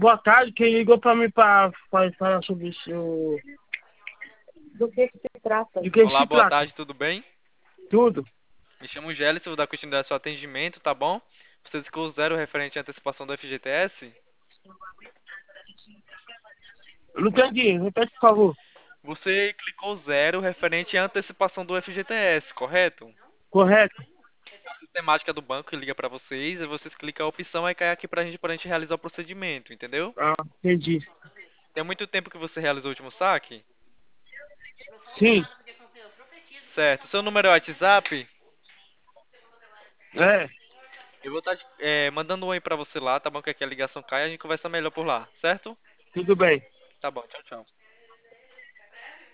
boa tarde. Quem ligou pra mim pra falar sobre isso? Do que se trata? De que Olá, se boa trata? tarde, tudo bem? Tudo. Me chamo Gélis, vou dar continuidade ao seu atendimento, tá bom? Você ficou zero referente à antecipação do FGTS? Eu não entendi. Repete, por favor. Você clicou zero referente à antecipação do FGTS, correto? Correto? A sistemática do banco liga pra vocês, e vocês clicam a opção e cai aqui pra gente realizar o procedimento, entendeu? Ah, entendi. Tem muito tempo que você realizou o último saque? Sim. Certo. Seu número é o WhatsApp? É. Eu vou estar mandando um oi pra você lá, tá bom? Que aqui a ligação cai e a gente conversa melhor por lá, certo? Tudo bem. Tá bom, tchau, tchau.